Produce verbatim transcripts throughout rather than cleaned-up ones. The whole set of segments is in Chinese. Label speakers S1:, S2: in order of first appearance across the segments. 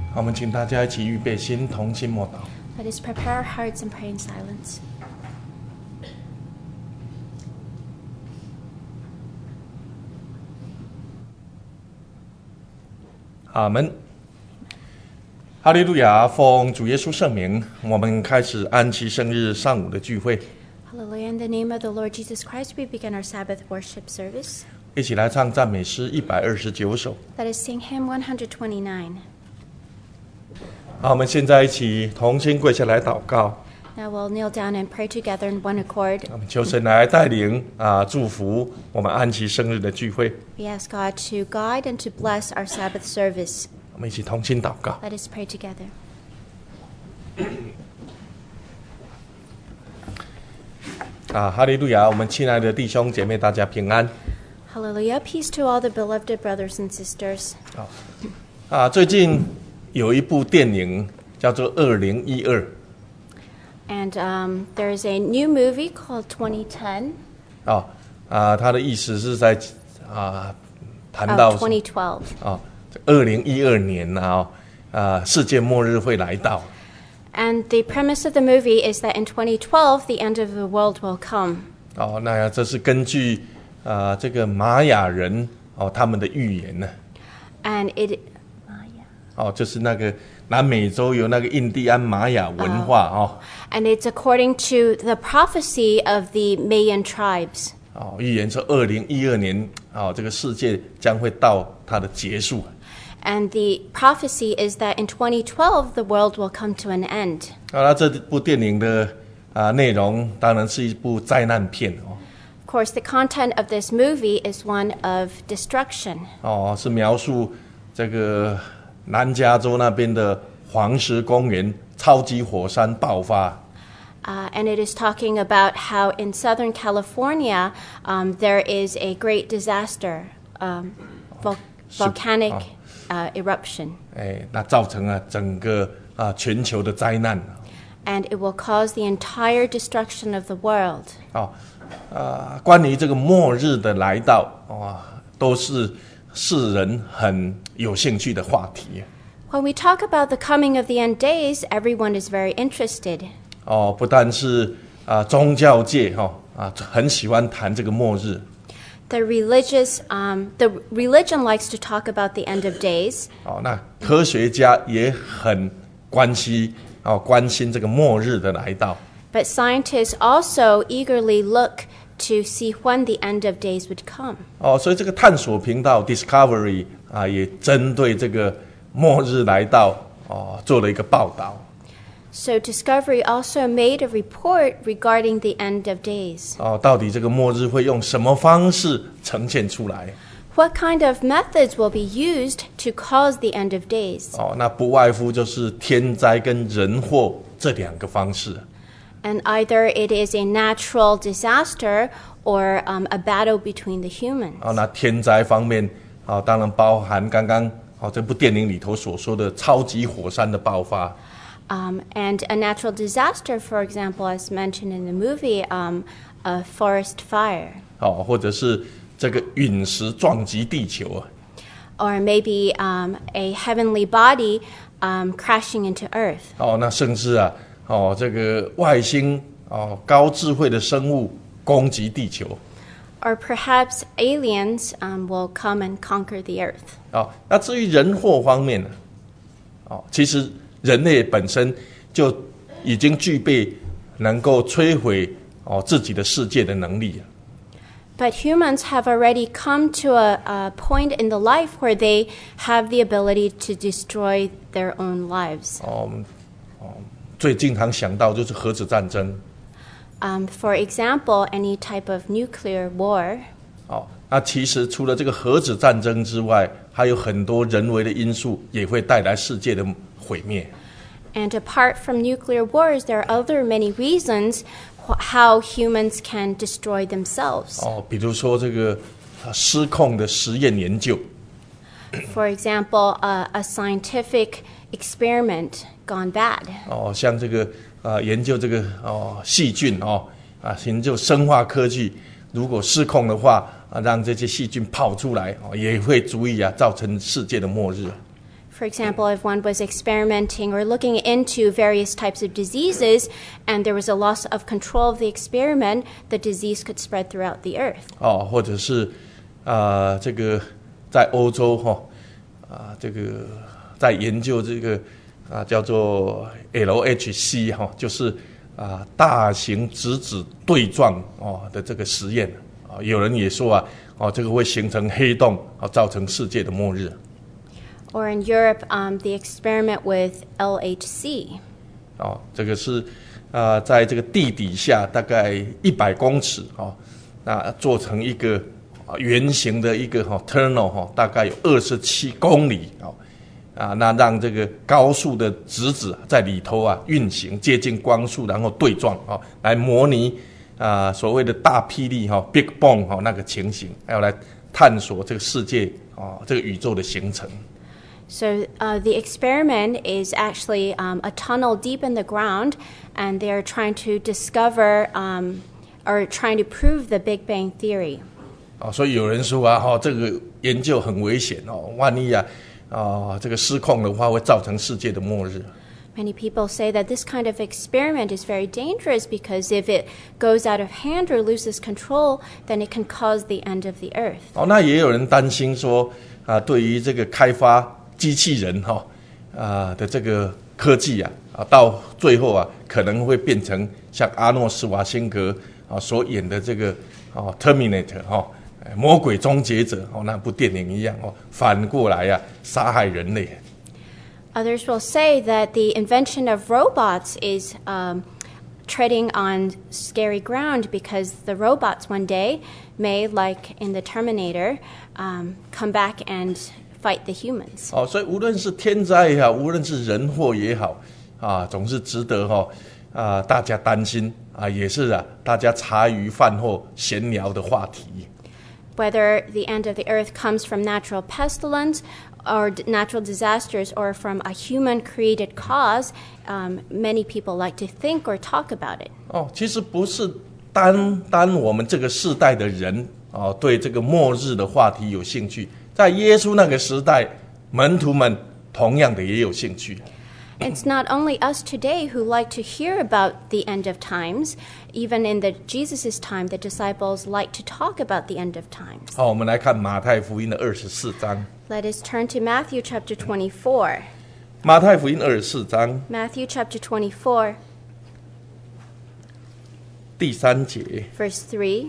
S1: 好，我们请大家一起预备心，同心默祷。
S2: Let us prepare our hearts and pray in silence.
S1: 阿们。哈利路亚！奉主耶稣圣名，我们开始安息生日上午的聚会。
S2: Hallelujah. In the name of the Lord Jesus Christ, we begin our Sabbath worship service.
S1: 一起来唱赞美诗一百二十九首。
S2: Let us sing hymn one twenty-nine.
S1: 好，我们现在一起同心跪下来祷告。
S2: Now we'll kneel down and pray together in one accord.
S1: 我们求神来带领啊，祝福我们安息生日的聚会。
S2: We ask God to guide and to bless our Sabbath service.
S1: 我们一起同心祷告。
S2: Let us pray together.
S1: 啊，哈利路亚！我们亲爱的弟兄姐妹，大家平安。
S2: Hallelujah. Peace to all the beloved brothers and sisters.
S1: 好，啊，最近有一部电影叫做《二零一二》。
S2: And um, there is a new movie called twenty ten.
S1: 哦，啊，它的意思是在啊谈到
S2: Oh, twenty twelve.
S1: 啊，二零一二年啊，啊，世界末日会来到。
S2: And the premise of the movie is that in twenty twelve, the end of the world will come.
S1: 哦，那这是根据啊这个玛雅人哦他们的预言呢。
S2: And it,
S1: 哦，就是那个南美洲有那个印第安玛雅文化哦。
S2: and it's according to the prophecy of the Mayan tribes.
S1: 哦，预言说二零一二年哦，这个世界将会到它的结束。
S2: And the prophecy is that in twenty twelve, the world will come to an end.
S1: 好，那这部电影的啊内容当然是一部灾难片哦。
S2: Of course, the content of this movie is one of destruction.
S1: 哦，是描述这个南加州那边的黄石公园超级火山爆发。
S2: Uh, and it is talking about how in Southern California, um, there is a great disaster, um, vol- volcanic uh, eruption.
S1: 哎，那造成了整个啊全球的灾难。
S2: And it will cause the entire destruction of the world.
S1: 哦，啊，关于这个末日的来到，哇，都是世人很有兴趣的话题。
S2: When we talk about the coming of the end days, everyone is very interested.
S1: 哦，不但是啊宗教界哈啊很喜欢谈这个末日。
S2: The religious, um, the religion likes to talk about the end of days.
S1: 哦，那科学家也很关心哦关心这个末日的来到。
S2: But scientists also eagerly look to see when the end of days would come.
S1: 哦，所以这个探索频道 Discovery 啊，也针对这个末日来到哦做了一个报道。
S2: So Discovery also made a report regarding the end of days.
S1: 哦，到底这个末日会用什么方式呈现出来？
S2: What kind of methods will be used to cause the end of days?
S1: 哦，那不外乎就是天灾跟人祸这两个方式。
S2: And either it is a natural disaster or um, a battle between the humans.
S1: 哦，那天灾方面，哦，当然包含刚刚哦这部电影里头所说的超级火山的爆发。
S2: Um, and a natural disaster, for example, as mentioned in the movie, um, a forest fire.
S1: 哦，或者是这个陨石撞击地球啊。
S2: Or maybe um, a heavenly body um, crashing into Earth.
S1: 哦，那甚至啊，哦，这个外星哦高智慧的生物攻击地球。
S2: Or perhaps aliens um, will come and conquer the Earth.
S1: 哦，那至于人祸方面呢？哦，其实人类本身就已经具备能够摧毁哦自己的世界的能力。
S2: But humans have already come to a, a point in the life where they have the ability to destroy their own lives.
S1: 哦，哦，最经常想到就是核子战争。
S2: Um, for example, any type of nuclear war.
S1: 哦，那其实除了这个核子战争之外，还有很多人为的因素也会带来世界的毁灭。
S2: And apart from nuclear wars, there are other many reasons wh- how humans can destroy themselves.
S1: 哦，比如说这个啊失控的实验研究。
S2: For example, uh, a scientific experiment gone bad.
S1: 哦，像这个啊研究这个哦细菌哦啊研究生化科技，如果失控的话啊，让这些细菌跑出来哦，也会足以啊造成世界的末日。
S2: For example, if one was experimenting or looking into various types of diseases and there was a loss of control of the experiment, the disease could spread throughout the earth.
S1: 哦，或者是啊、呃，这个在欧洲哈啊、呃，这个在研究这个啊、呃、叫做 L H C 哈、哦，就是啊、呃、大型质子对撞哦的这个实验啊、哦，有人也说啊哦这个会形成黑洞啊、哦，造成世界的末日。
S2: Or in Europe, um, the experiment with L H C.
S1: 哦，这个是啊、呃，在这个地底下大概一百公尺哦，那做成一个圆形的一个哈、哦、tunnel 哈、哦，大概有二十七公里哦，啊，那让这个高速的质子在里头啊运行，接近光速，然后对撞哦，来模拟啊、呃、所谓的大霹雳哈、哦、Big Bang 哈、哦、那个情形，还要来探索这个世界哦这个宇宙的形成。
S2: So uh, the experiment is actually um, a tunnel deep in the ground, and they're trying to discover um, or trying to prove the Big Bang theory.
S1: 哦，所以有人说啊，哈、哦，这个研究很危险哦，万一啊，啊、哦，这个失控的话，会造成世界的末日。
S2: Many people say that this kind of experiment is very dangerous because if it goes out of hand or loses control, then it can cause the end of the earth.
S1: 哦，那也有人担心说啊，对于这个开发机器人哈啊的这个科技啊啊，到最后啊，可能会变成像阿诺斯瓦辛格啊所演的这个哦 Terminator 哈、哦，魔鬼终结者哦那部电影一样哦，反过来啊杀害人类。
S2: Others will say that the invention of robots is um, treading on scary ground because the robots one day may, like in the Terminator, um, come back and fight the humans.
S1: 哦，所以无论是天灾也好，无论是人祸也好，啊，总是值得哈、哦、啊大家担心啊，也是啊大家茶余饭后闲聊的话题。
S2: Whether the end of the earth comes from natural pestilence or natural disasters or from a human-created cause, um, many people like to think or talk about it.
S1: 哦，其实不是单单我们这个世代的人哦，对这个末日的话题有兴趣。在耶稣那个时代，门徒们同样的也有兴趣。
S2: It's not only us today who like to hear about the end of times. Even in the Jesus' time, the disciples like to talk about the end of times.
S1: 好，我们来看马太福音的二十四章。
S2: Let us turn to Matthew chapter twenty-four.
S1: 马太福音二十四章
S2: Matthew chapter twenty-four,
S1: 第三节。
S2: verse three.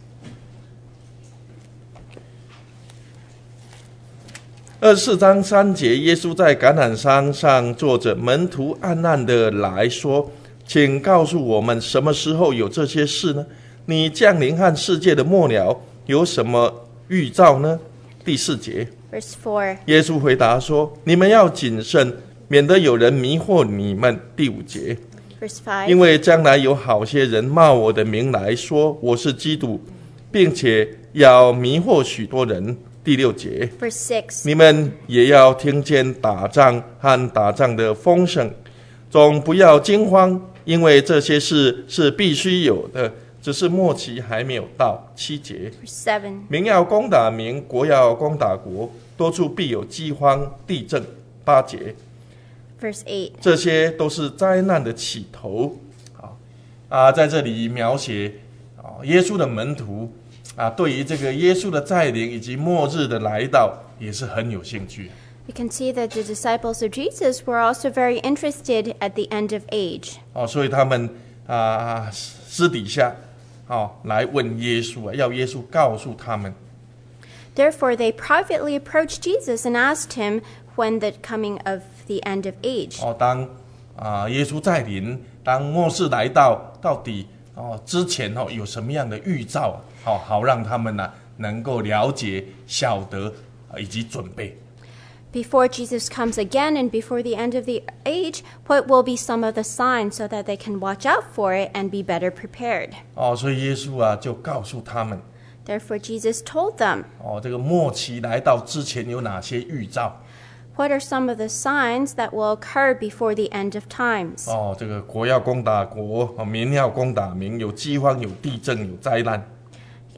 S1: 二十四章三节，耶稣在橄榄山上坐着，门徒暗暗的来说：“请告诉我们，什么时候有这些事呢？你降临和世界的末了有什么预兆呢？”第四节，
S2: Verse four.
S1: 耶稣回答说：“你们要谨慎，免得有人迷惑你们。”第五节，
S2: Verse five.
S1: 因为将来有好些人冒我的名来说我是基督，并且要迷惑许多人。第六节，
S2: Verse six.
S1: 你们也要听见打仗和打仗的风声，总不要惊慌，因为这些事是必须有的，只是末期还没有到。七节，
S2: Verse seven.
S1: 民要攻打民，国要攻打国，多处必有饥荒、地震。八节，
S2: Verse eight.
S1: 这些都是灾难的起头。啊啊，在这里描写啊，耶稣的门徒啊，对于这个耶稣的再临以及末日的来到，也是很有兴趣。
S2: We can see that the disciples of Jesus were also very interested at the end of age.
S1: 哦，所以他们啊私底下哦来问耶稣啊，要耶稣告诉他们。
S2: Therefore, they privately approached Jesus and asked him when the coming of the end of age.
S1: 哦，当啊耶稣再临，当末世来到，到底哦之前哦有什么样的预兆？好、哦，好让他们呢、啊、能够了解、晓得、啊、以及准备。
S2: Before Jesus comes again and before the end of the age, what will be some of the signs so that they can watch out for it and be better prepared?
S1: 哦，所以耶稣啊就告诉他们，
S2: Therefore, Jesus told them,
S1: 哦，这个末期来到之前有哪些预兆？
S2: what are some of the signs that will occur before the end of times?
S1: 哦，这个国要攻打国，哦，民要攻打民，有饥荒，有地震，有灾难。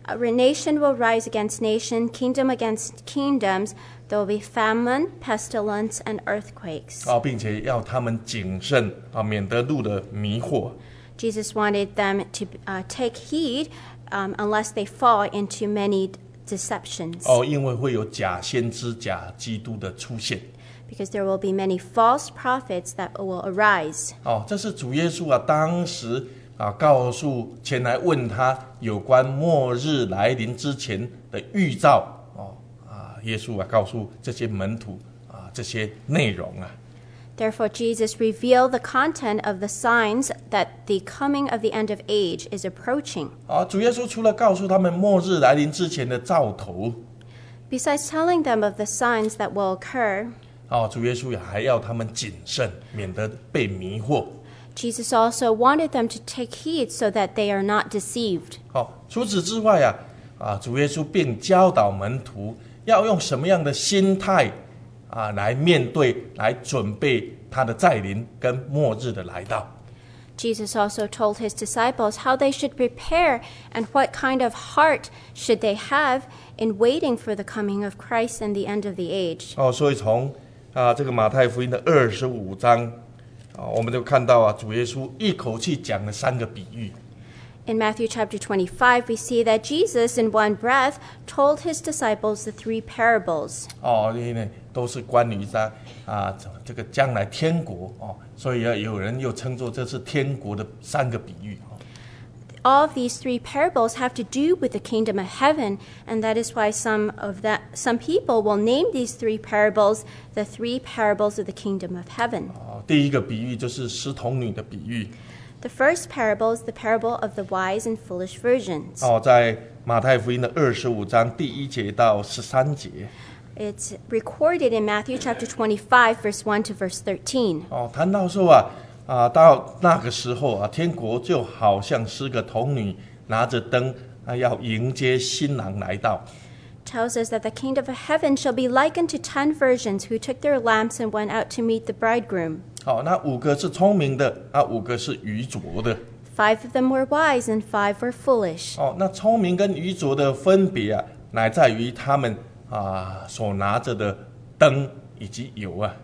S2: A nation will rise against nation, kingdom against kingdoms. There will be famine, pestilence, and earthquakes.
S1: 啊，并且要他们谨慎啊，免得路的迷惑。
S2: Jesus wanted them to uh, take heed um, unless they fall into many deceptions.
S1: 哦，因为会有假先知、假基督的出现。
S2: Because there will be many false prophets that will arise.
S1: 哦，这是主耶稣啊，当时啊，告诉前来问他有关末日来临之前的预兆。哦，啊，耶稣啊，告诉这些门徒啊，这些内容啊。
S2: Therefore, Jesus revealed the content of the signs that the coming of the end of age is approaching.
S1: 啊，主耶稣除了告诉他们末日来临之前的兆头，
S2: Besides telling them of the signs that will occur,
S1: 哦，主耶稣也还要他们谨慎，免得被迷惑。
S2: Jesus also wanted them to take heed so that they are not deceived.
S1: 好、哦，除此之外啊，啊，主耶稣并教导门徒要用什么样的心态啊来面对、来准备他的再临跟末日的来到。
S2: Jesus also told his disciples how they should prepare and what kind of heart should they have in waiting for the coming of Christ and the end of the age.
S1: 哦，所以从啊这个马太福音的二十五章啊，我们就看到啊，主耶稣一口气讲了三个比喻。
S2: In Matthew chapter twenty-five, we see that Jesus, in one breath, told his disciples the three parables.
S1: 哦，因为都是关于在啊这个将来天国哦，所以啊有人又称作这是天国的三个比喻。
S2: All of these three parables have to do with the kingdom of heaven, and that is why some of that some people will name these three parables the three parables of the kingdom of heaven.
S1: 哦，第一个比喻就是十童女的比喻。
S2: The first parable is the parable of the wise and foolish virgins.
S1: 哦，在马太福音的二十五章第一节到十三节。
S2: It's recorded in Matthew chapter twenty-five, verse one to verse thirteen.
S1: 哦，谈到说啊啊，到那个时候啊，天国就好像十个童女拿着灯啊，要迎接新郎来到。
S2: Tells us that the kingdom of heaven shall be likened to ten virgins who took their lamps and went out to meet the bridegroom.
S1: 好、哦，那五个是聪明的，啊，五个是愚拙的。
S2: Five of them were wise and five were foolish.
S1: 哦，那聪明跟愚拙的分别啊，乃在于他们啊所拿着的灯以及油啊。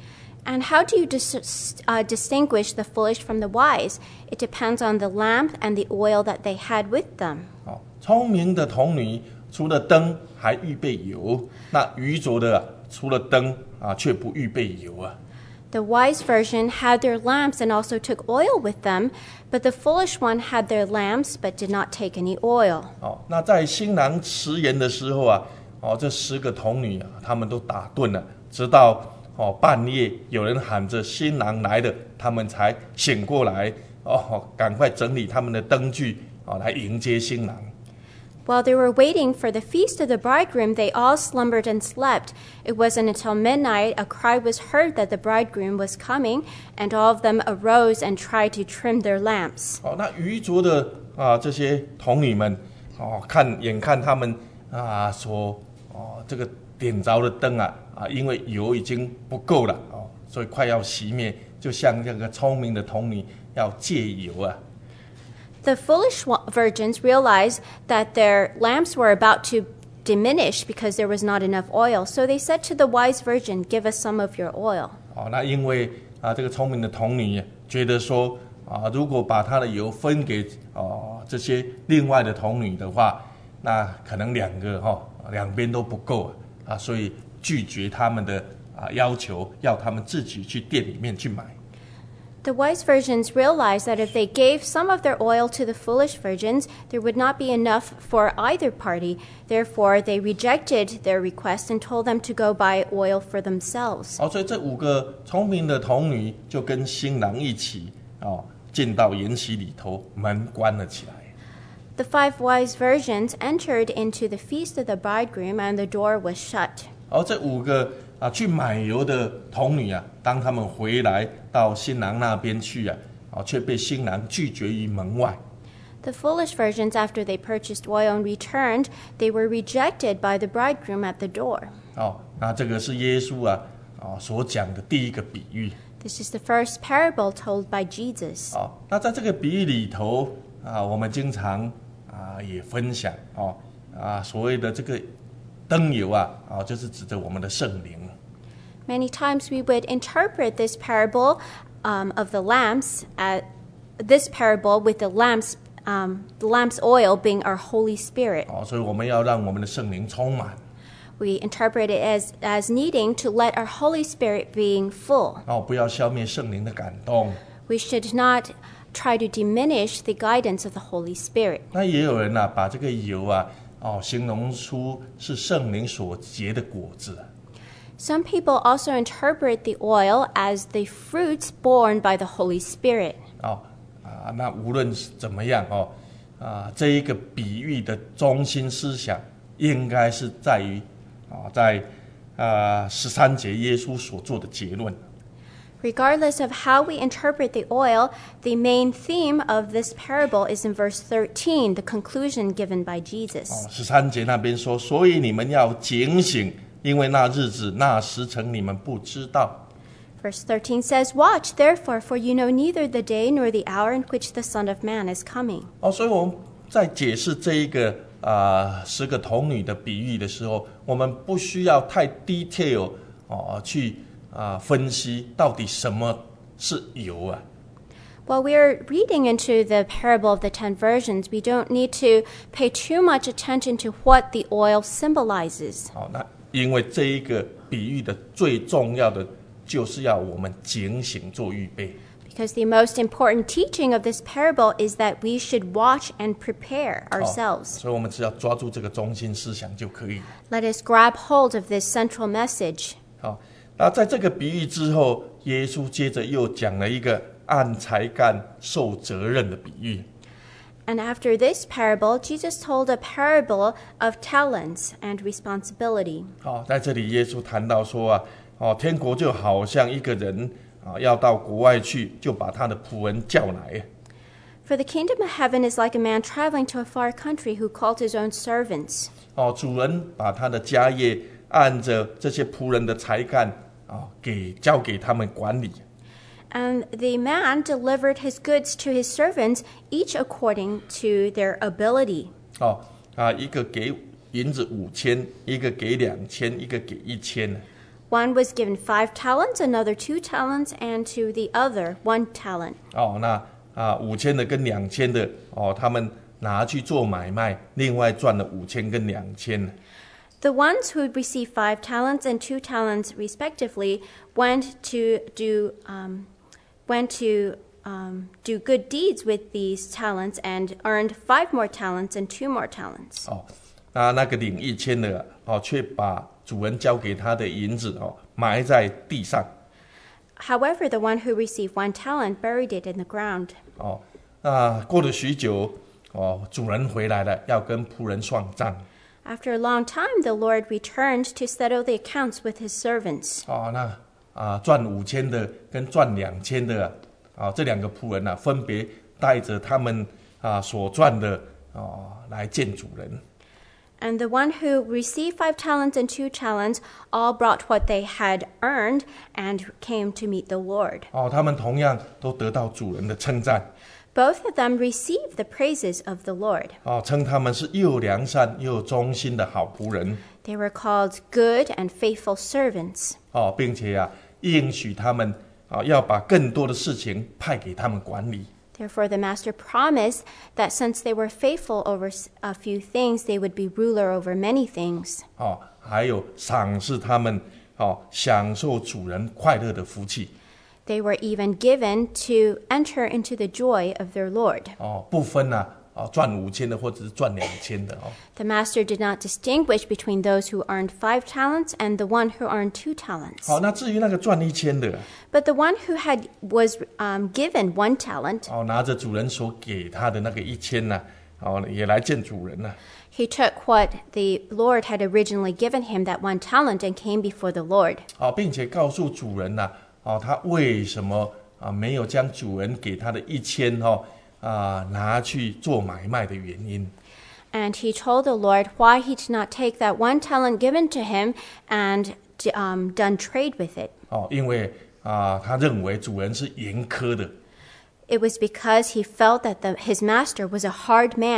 S2: And how do you dis- uh, distinguish the foolish from the wise? It depends on the lamp and the oil that they had with them.
S1: 哦，聪明的童女除了灯还预备油，那愚拙的、啊、除了灯啊却不预备油啊。
S2: The wise version had their lamps and also took oil with them, but the foolish one had their lamps but did not take any oil.
S1: 哦，那在新郎迟延的时候啊，哦，这十个童女啊，他们都打盹了，直到哦半夜有人喊着新郎来了，他们才醒过来，哦，赶快整理他们的灯具，哦，来迎接新郎。
S2: While they were waiting for the feast of the bridegroom, they all slumbered and slept. It wasn't until midnight a cry was heard that the bridegroom was coming, and all of them arose and tried to trim their lamps.
S1: 哦，那愚拙的啊这些童女们，哦，看眼看他们啊所哦这个点着的灯啊啊，因为油已经不够了哦，所以快要熄灭，就像这个聪明的童女要借油啊。
S2: The foolish virgins realized that their lamps were about to diminish because there was not enough oil. So they said to the wise virgin, "Give us some of your oil."
S1: 哦，那因为啊，这个聪明的童女觉得说啊，如果把她的油分给哦这些另外的童女的话，那可能两个哈、哦、两边都不够啊，所以拒绝他们的啊要求，要他们自己去店里面去买。
S2: The wise virgins realized that if they gave some of their oil to the foolish virgins, there would not be enough for either party. Therefore, they rejected their request and told them to go buy oil for themselves.
S1: 哦，所以这五个聪明的童女就跟新郎一起哦进到筵席里头，门关了起来。
S2: The five wise virgins entered into the feast of the bridegroom, and the door was shut.
S1: 而这五个啊去买油的童女啊，当他们回来到新郎那边去啊，啊却被新郎拒绝于门外。
S2: The foolish virgins, after they purchased oil and returned, they were rejected by the bridegroom at the door.
S1: 哦，那这个是耶稣啊啊所讲的第一个比喻。
S2: This is the first parable told by Jesus.
S1: 哦，那在这个比喻里头啊，我们经常啊啊也分享哦啊所谓的这个灯油啊啊就是指着我们的圣灵。
S2: Many times we would interpret this parable um, of the lamps, at, this parable with the lamps, um, the lamp's oil being our Holy Spirit.
S1: 哦，所以我们要让我们的圣灵充满。
S2: We interpret it as, as needing to let our Holy Spirit being full.
S1: 哦，不要消灭圣灵的感动。
S2: We should not try to diminish the guidance of the Holy Spirit.
S1: 那也有人啊，把这个油啊，哦，形容出是圣灵所结的果子。
S2: Some people also interpret the oil as the fruits borne by the Holy Spirit.
S1: 哦啊，那无论怎么样哦，啊，这一个比喻的中心思想应该是在于啊，在啊十三节耶稣所做的结论。
S2: Regardless of how we interpret the oil, the main theme of this parable is in verse thirteen, the conclusion given by Jesus.
S1: 哦，十三节那边说，所以你们要警醒，因为那日子、那时辰你们不知道。
S2: Verse thirteen says, Watch, therefore, for you know neither the day nor the hour in which the Son of Man is coming.
S1: 哦，所以我们在解释这一个啊、呃、十个童女的比喻的时候，我们不需要太 detail 哦去。啊，分析到底什么是油啊？
S2: While we're reading into the parable of the ten virgins, we don't need to pay too much attention to what the oil symbolizes.
S1: 好，那因为这一个比喻的最重要的就是要我们警醒做预备。
S2: Because the most important teaching of this parable is that we should watch and prepare ourselves.
S1: 所以我们只要抓住这个中心思想就可以。
S2: Let us grab hold of this central message.
S1: 好。那在这个比喻之后，耶稣接着又讲了一个按才干受责任的比喻。
S2: And after this parable, Jesus told a parable of talents and responsibility.
S1: 好，在这里耶稣谈到说啊，哦，天国就好像一个人啊，要到国外去，就把他的仆人叫来。
S2: For the kingdom of heaven is like a man traveling to a far country who called his own servants.
S1: 哦，主人把他的家业按着这些仆人的才干。啊，给交给他们管理。
S2: And the man delivered his goods to his servants, each according to their ability.
S1: 哦啊，一个给银子五千，一个给两千，一个给一千。
S2: One was given five talents, another two talents, and to the other one talent.
S1: 哦，那啊五千的跟两千的哦，他们拿去做买卖，另外赚了五千跟两千。
S2: The ones who received five talents and two talents respectively went to do um, went to um, do good deeds with these talents and earned five more talents and two more talents.
S1: 哦，那那个领一千的哦，却把主人交给他的银子哦埋在地上。
S2: However, the one who received one talent buried it in the ground.
S1: 哦，那过了许久哦，主人回来了，要跟仆人算账。
S2: After a long time, the Lord returned to settle the accounts with his servants.
S1: 哦，那啊赚五千的跟赚两千的啊，这两个仆人啊，分别带着他们啊所赚的啊来见主人。
S2: And the one who received five talents and two talents all brought what they had earned and came to meet the Lord.
S1: 哦，他们同样都得到主人的称赞。
S2: Both of them received the praises of the Lord.
S1: 哦，称他们是又良善又忠心的好仆人。
S2: They were called good and faithful servants.
S1: 哦，并且啊，应许他们啊，要把更多的事情派给他们管理。
S2: Therefore, the master promised that since they were faithful over a few things, they would be ruler over many things.
S1: 哦，还有赏赐他们哦，享受主人快乐的福气。
S2: They were even given to enter into the joy of their Lord.
S1: 哦，不分啊，哦，赚五千的或者是赚两千的哦。
S2: The master did not distinguish between those who earned five talents and the one who earned two talents.
S1: 好，那至于那个赚一千的，
S2: But the one who had was um, given one talent,
S1: 哦，拿着主人所给他的那个一千呢，哦，也来见主人了。
S2: he took what the Lord had originally given him, that one talent, and came before the Lord.
S1: 哦，并且告诉主人呐、啊，哦，他为什么啊没有将主人给他的一千哦啊拿去做买卖的原因。
S2: And he told the Lord why he did not take that one talent given to him and um, done trade with it.
S1: 哦，因为啊，他认为主人是严苛的。
S2: It was because he felt that the, his master was a hard man.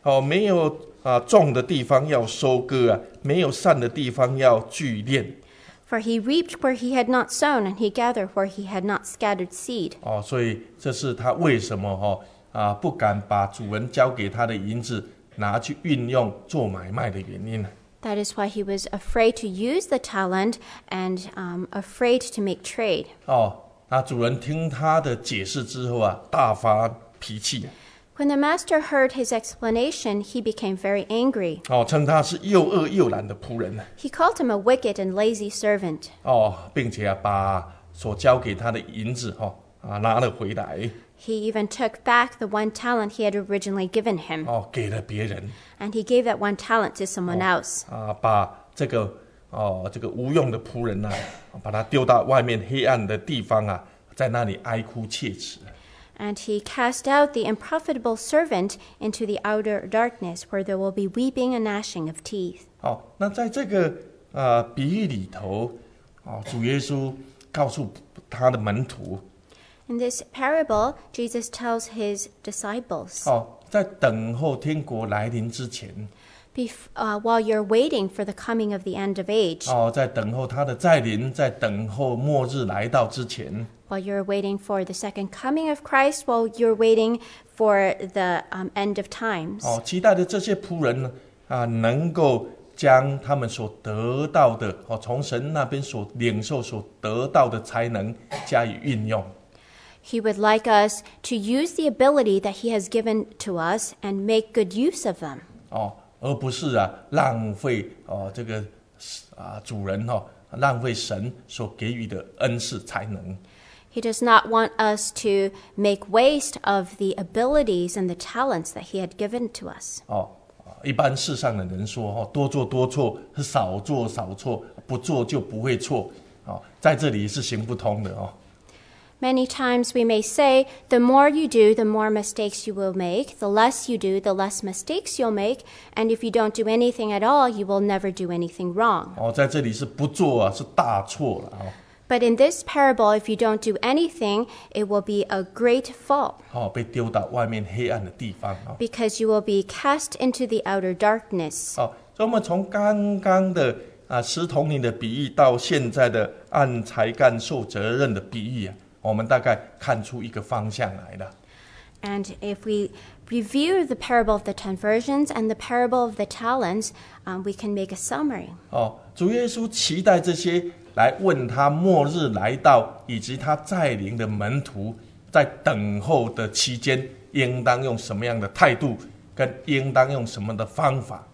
S1: 哦，没有啊种的地方要收割啊，没有散的地方要聚敛。
S2: For he reaped where he had not sown, and he gathered where he had not scattered seed.
S1: 哦，所以这是他为什么哈、哦、啊不敢把主人交给他的银子拿去运用做买卖的原因。
S2: That is why he was afraid to use the talent and um, afraid to make trade.
S1: 哦，那主人听他的解释之后啊，大发脾气。
S2: When the master heard his explanation, he became very angry.
S1: 哦，称他是又饿又懒的仆人。
S2: He called him a wicked and lazy servant.
S1: 哦，并且啊，把所交给他的银子哈、哦、啊拿了回来。
S2: He even took back the one talent he had originally given him.
S1: 哦，给了别人。
S2: And he gave that one talent to someone else.
S1: 啊，把这个哦这个无用的仆人呐、啊，把他丢到外面黑暗的地方啊，在那里哀哭切齿。
S2: And he cast out the unprofitable servant into the outer darkness, where there will be weeping and gnashing of teeth.
S1: 哦，那在这个呃比喻里头，哦，主耶稣告诉他的门徒，
S2: In this parable, Jesus tells his disciples,
S1: 哦，在等候天国来临之前，
S2: Bef- uh, while you're waiting for the coming of the end of age,
S1: 哦，在等候他的再临，在等候末日来到之前，
S2: while you're waiting for the second coming of Christ, while you're waiting for the um, end of times,
S1: 哦，期待的这些仆人呢，啊，能够将他们所得到的，哦，从神那边所领受、所得到的才能加以运用。
S2: he would like us to use the ability that he has given to us and make good use of them.
S1: 哦，而不是啊浪费哦这个啊主人哦浪费神所给予的恩赐才能。
S2: He does not want us to make waste of the abilities and the talents that he had given to us.
S1: 哦，一般世上的人说哦，多做多错，少做少错，不做就不会错。哦，在这里是行不通的哦。
S2: Many times we may say, the more you do, the more mistakes you will make. The less you do, the less mistakes you'll make. And if you don't do anything at all, you will never do anything wrong.
S1: 哦，在这里是不做啊，是大错了哦。
S2: But in this parable, if you don't do anything, it will be a great fault,
S1: 哦，被丢到外面黑暗的地方啊。
S2: because you will be cast into the outer darkness.
S1: 哦，所以我们从刚刚的啊石铜泥的比喻到现在的按才干受责任的比喻啊，我们大概看出一个方向来了。
S2: And if we review the parable of the ten virgins and the parable of the talents, um, we can make a summary.
S1: 哦，主耶稣期待这些来问他末日来到以及他再临的门徒，在等候的期间，应当用什么样的态度，跟应当用什么的方法。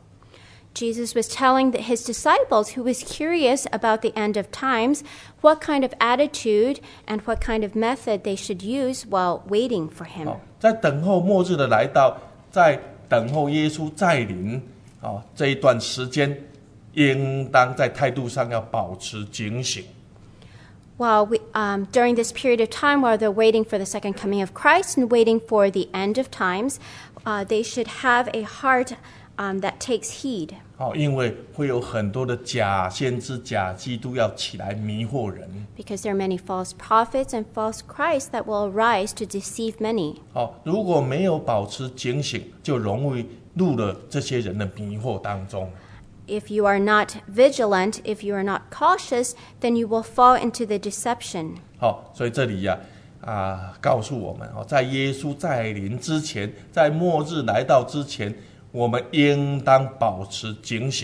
S2: Jesus was telling the, his disciples, who was curious about the end of times, what kind of attitude and what kind of method they should use while waiting for him.
S1: 哦，在等候末日的来到，在等候耶稣再临哦这一段时间，应当在态度上要保持警醒。
S2: While we, um, during this period of time, while they're waiting for the second coming of Christ and waiting for the end of times, uh, they should have a heart um, that takes heed.
S1: 哦，因为会有很多的假先知、假基督要起来迷惑人。
S2: Because there are many false prophets and false Christs that will arise to deceive many.
S1: 哦，如果没有保持警醒，就容易入了这些人的迷惑当中。
S2: If you are not vigilant, if you are not cautious, then you will fall into the deception.
S1: 好、所以这里呀、啊，告诉我们哦，在耶稣再临之前，在末日来到之前，我们应当保持警醒。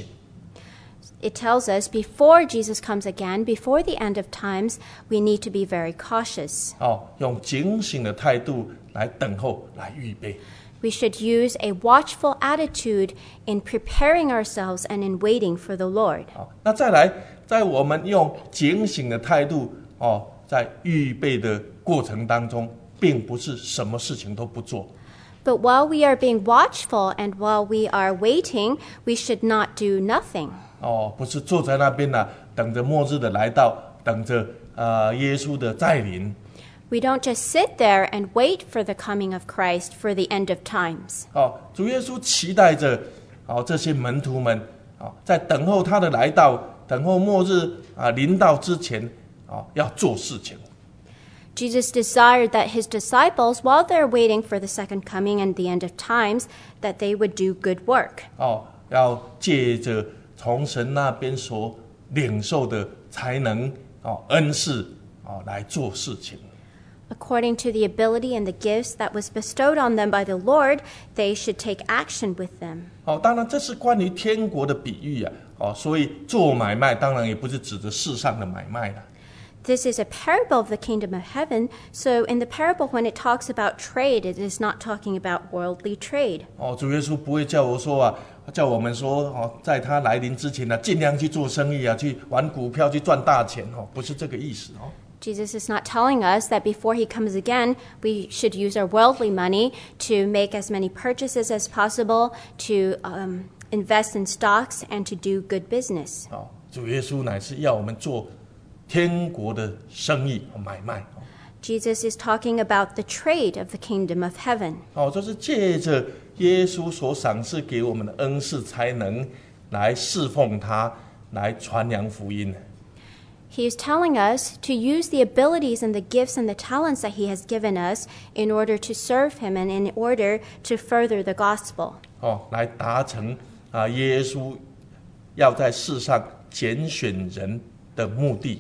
S2: It tells us before Jesus comes again, before the end of times, we need to be very cautious.
S1: 哦，用警醒的态度来等候，来预备。
S2: We should use a watchful attitude in preparing ourselves and in waiting for the Lord.
S1: 好，那再来，在我们用警醒的态度哦，在预备的过程当中，并不是什么事情都不做。
S2: But while we are being watchful and while we are waiting, we should not do nothing.
S1: 哦，不是坐在那边呢、啊，等着末日的来到，等着呃耶稣的再临。
S2: We don't just sit there and wait for the coming of Christ for the end of times.
S1: 哦，主耶稣期待着哦这些门徒们啊、哦，在等候他的来到，等候末日啊临到之前啊、哦，要做事情。
S2: Jesus desired that his disciples, while they're waiting for the second coming and the end of times, that they would do good work.
S1: 哦，要借着从神那边所领受的才能、哦恩赐、哦来做事情。
S2: According to the ability and the gifts that was bestowed on them by the Lord, they should take action with them.
S1: 哦，当然这是关于天国的比喻啊。哦，所以做买卖当然也不是指着世上的买卖了。
S2: This is a parable of the kingdom of heaven. So in the parable, when it talks about trade, it is not talking about worldly trade.
S1: 哦，主耶稣不会叫我说啊，叫我们说哦，在他来临之前呢、啊，尽量去做生意啊，去玩股票，去赚大钱哦，不是这个意思哦。
S2: Jesus is not telling us that before he comes again, we should use our worldly money to make as many purchases as possible, to um, invest in stocks, and to do good business.
S1: 哦，主耶稣乃是要我们做天国的生意买卖。
S2: Jesus is talking about the trade of the kingdom of heaven.
S1: 哦，就是借着耶稣所赏赐给我们的恩赐才能，来侍奉他，来传扬福音。
S2: He is telling us to use the abilities and the gifts and the talents that he has given us in order to serve him and in order to further the gospel.
S1: 哦，来达成啊耶稣要在世上拣选人的目的。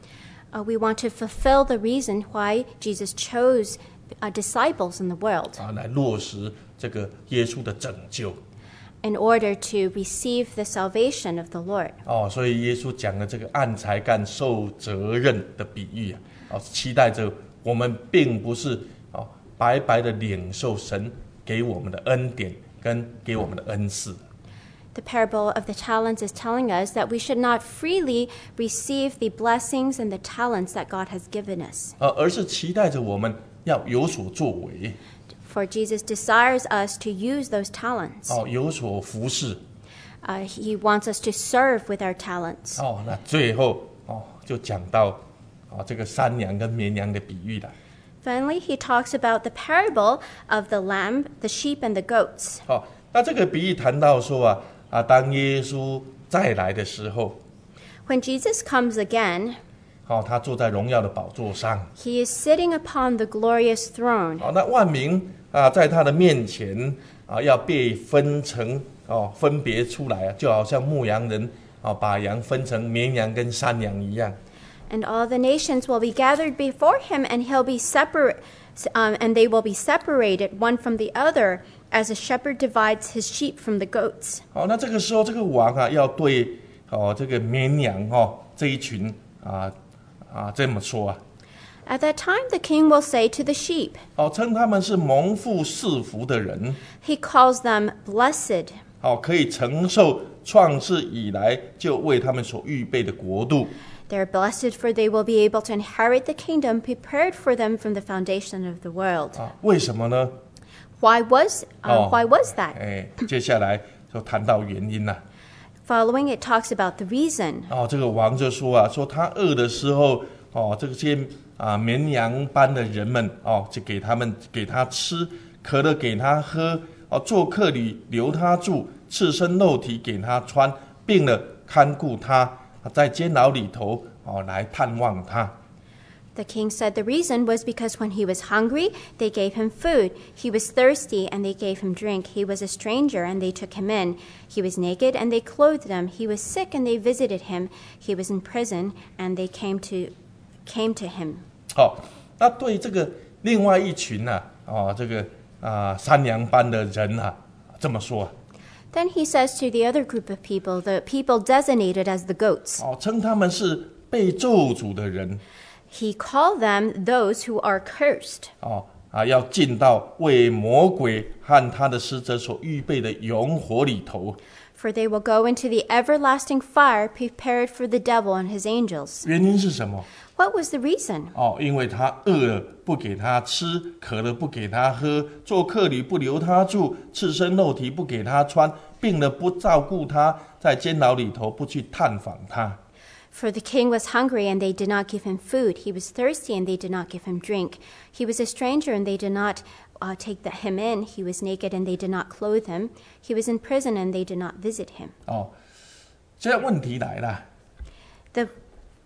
S2: Uh, we want to fulfill the reason why Jesus chose uh, disciples in the world.
S1: 啊，来落实这个耶稣的拯救。
S2: In order to receive the salvation of the Lord.
S1: 哦，所以耶稣讲的这个按才干受责任的比喻啊，哦，期待着我们并不是哦白白的领受神给我们的恩典跟给我们的恩赐。
S2: The parable of the talents is telling us that we should not freely receive the blessings and the talents that God has given us.
S1: 呃，而是期待着我们要有所作为。
S2: For Jesus desires us to use those talents.
S1: 哦，有所服侍。
S2: Uh, he wants us to serve with our talents.
S1: 哦，那最后哦就讲到哦这个山羊跟绵羊的比喻了。
S2: Finally, he talks about the parable of the lamb, the sheep, and the goats.
S1: 哦，那这个比喻谈到说啊啊，当耶稣再来的时候，
S2: When Jesus comes again,
S1: 哦，他坐在荣耀的宝座上。
S2: he is sitting upon the glorious throne.
S1: 哦，那万民啊，在他的面前啊，要被分成哦，分别出来啊，就好像牧羊人啊，把羊分成绵羊跟山羊一样。
S2: And all the nations will be gathered before him, and he'll be separate, um, and they will be separated one from the other, as a shepherd divides his sheep from the goats.
S1: 好，那这个时候，这个王啊，要对哦这个绵羊哦这一群啊啊这么说啊。
S2: At that time, the king will say to the sheep,
S1: 哦，称他们是蒙福赐福的人。
S2: he calls them blessed.
S1: 好，可以承受创世以来就为他们所预备的国度。
S2: They are blessed, for they will be able to inherit the kingdom prepared for them from the foundation of the world.
S1: 啊，为什么呢？
S2: Why was uh, why was that?
S1: 哎，接下来就谈到原因了。
S2: Following, it talks about the reason.
S1: 哦，这个王就说啊，说他饿的时候，哦，这些啊绵羊般的人们，哦，就给他们给他吃，渴了给他喝，哦，做客旅留他住，赤身肉体给他穿，病了看顾他，在监牢里头，哦，来探望他。
S2: The king said the reason was because when he was hungry, they gave him food. He was thirsty, and they gave him drink. He was a stranger, and they took him in. He was naked, and they clothed him. He was sick, and they visited him. He was in prison, and they came to came to him.
S1: 好，那对这个另外一群呢、啊，哦，这个啊山羊般的人啊，这么说啊，
S2: Then he says to the other group of people, the people designated as the goats,
S1: 哦，称他们是被咒诅的人。
S2: he called them those who are cursed.
S1: 哦啊，要进到为魔鬼和他的使者所预备的永火里头。
S2: For they will go into the everlasting fire prepared for the devil and his angels.
S1: 原因是什么？
S2: What was the reason?
S1: 哦，因为他饿了不给他吃，渴了不给他喝，做客旅不留他住，赤身肉体不给他穿，病了不照顾他，在监牢里头不去探访他。
S2: For the king was hungry, and they did not give him food. He was thirsty, and they did not give him drink. He was a stranger, and they did not uh, take the, him in. He was naked, and they did not clothe him. He was in prison, and they did not visit him.
S1: 哦，这问题来了。
S2: The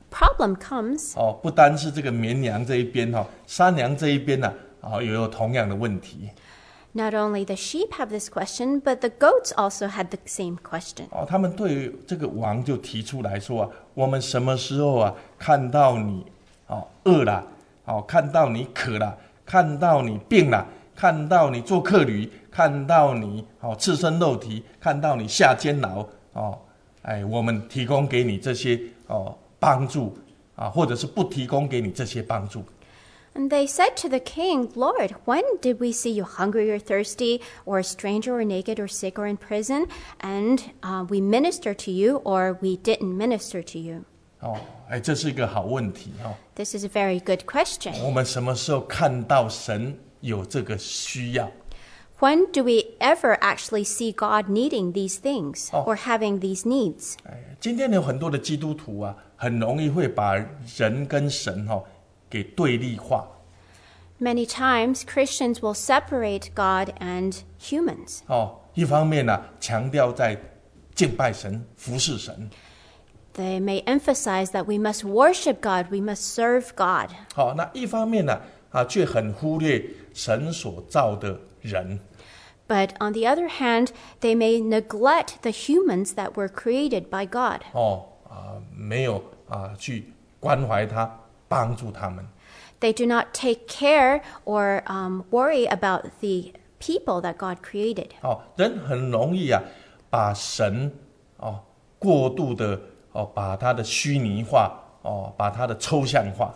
S2: problem comes,
S1: 哦，不单是这个绵羊这一边哈、哦，山羊这一边呢、啊，啊、哦，也有同样的问题。
S2: not only the sheep have this question, but the goats also had the same question.
S1: 哦，他们对于这个王就提出来说啊，我们什么时候啊看到你哦饿了，哦看到你渴了，看到你病了，看到你做客旅，看到你哦赤身肉体，看到你下监牢哦，哎，我们提供给你这些哦帮助啊，或者是不提供给你这些帮助。
S2: And they said to the king, Lord, when did we see you hungry or thirsty, or a stranger or naked or sick or in prison, and uh, we minister to you, or we didn't minister to you?
S1: 哦，哎，这是一个好问题哦。
S2: This is a very good question.
S1: 我们什么时候看到神有这个需要？
S2: When do we ever actually see God needing these things,
S1: Oh.
S2: or having these needs?
S1: 哎，今天有很多的基督徒啊，很容易会把人跟神哈、哦、给对立化。
S2: Many times, Christians will separate God and humans.
S1: 哦，一方面呢、啊，强调在敬拜神、服侍神。
S2: They may emphasize that we must worship God, we must serve God.
S1: 好、那一方面呢、啊，却很忽略神所造的人。
S2: But on the other hand, they may neglect the humans that were created by God.
S1: 哦，啊，没有啊，去关怀他，帮助他们。
S2: They do not take care or um, worry about the people that God created.
S1: 哦，人很容易啊，把神哦过度的哦把他的虚拟化哦，把他的抽象化。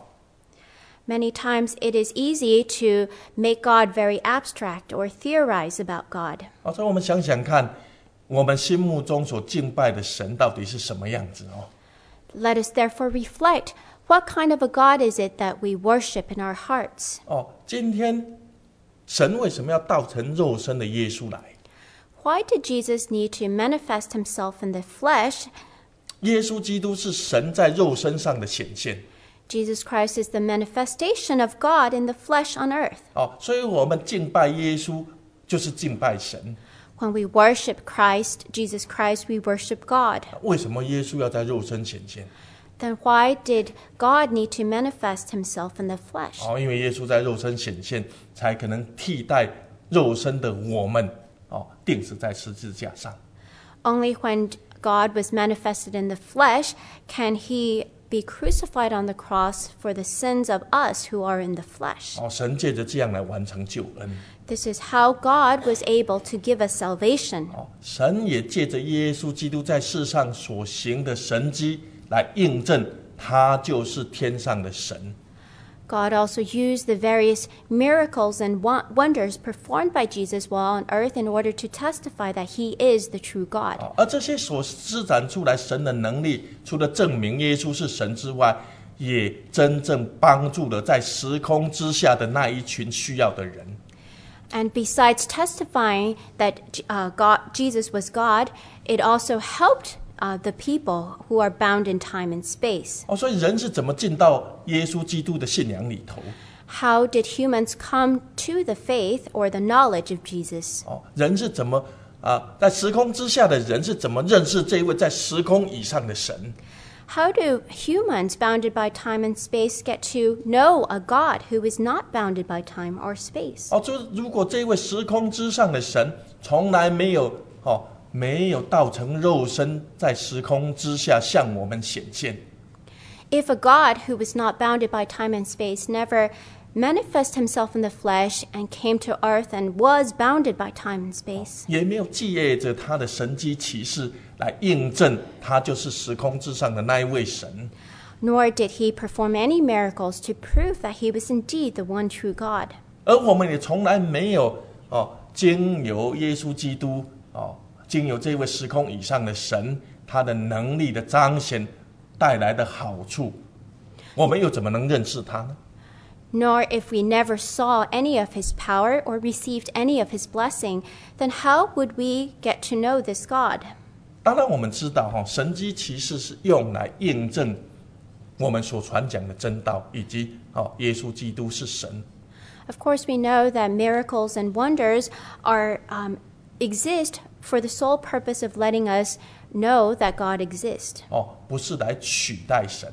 S2: Many times it is easy to make God very abstract or theorize about God.
S1: 哦，所以我们想想看，我们心目中所敬拜的神到底是什么样子哦？
S2: Let us therefore reflect, what kind of a God is it that we worship in our hearts?
S1: 哦，今天神为什么要道成肉身的耶稣来？
S2: Why did Jesus need to manifest himself in the flesh?
S1: 耶稣基督是神在肉身上的显现。
S2: Jesus Christ is the manifestation of God in the flesh on earth.
S1: 哦，所以我们敬拜耶稣就是敬拜神。
S2: When we worship Christ, Jesus Christ, we worship God.
S1: 为什么耶稣要在肉身显现？
S2: Then why did God need to manifest himself in the flesh?
S1: 哦，因为耶稣在肉身显现，才可能替代肉身的我们哦，钉死在十字架上。
S2: Only when God was manifested in the flesh can he be crucified on the cross for the sins of us who are in the flesh.
S1: 哦，神借着这样来完成救恩。
S2: This is how God was able to give us salvation.
S1: 哦，神也借着耶稣基督在世上所行的神迹来印证，他就是天上的神。
S2: God also used the various miracles and wonders performed by Jesus while on earth in order to testify that he is the true God.
S1: 而这些所施展出来神的能力，除了证明耶稣是神之外，也真正帮助了在时空之下的那一群需要的人。
S2: And besides testifying that uh, God, Jesus was God, it also helped uh, the people who are bound in time and space.
S1: 哦，所以人是怎么进到耶稣基督的信仰里头？
S2: How did humans come to the faith or the knowledge of Jesus?
S1: 哦，人是怎么啊，在时空之下的人是怎么认识这一位在时空以上的神？
S2: How do humans bounded by time and space get to know a God who is not bounded by time or space?
S1: 哦，就是如果这一位时空之上的神从来没有哦，没有道成肉身，在时空之下向我们显现。
S2: If a God who was not bounded by time and space never manifested himself in the flesh and came to earth and was bounded by time and space,
S1: 也没有借着他的神迹奇事来印证他就是时空之上的那一位神。
S2: nor did he perform any miracles to prove that he was indeed the one true God.
S1: 而我们也从来没有哦，经由耶稣基督哦，经由这位时空以上的神，他的能力的彰显带来的好处，我们又怎么能认识他呢？
S2: Nor if we never saw any of his power or received any of his blessing, then how would we get to know this God?
S1: 当然，我们知道哈，神迹奇事是用来印证我们所传讲的真道，以及哦，耶稣基督是神。
S2: Of course, we know that miracles and wonders are um, exist for the sole purpose of letting us know that God exists.
S1: 哦，不是来取代神。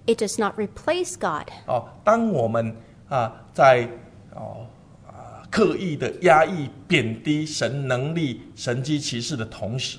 S2: It does not replace God.
S1: 哦，当我们啊在哦啊刻意的压抑、贬低神能力、神迹奇事的同时，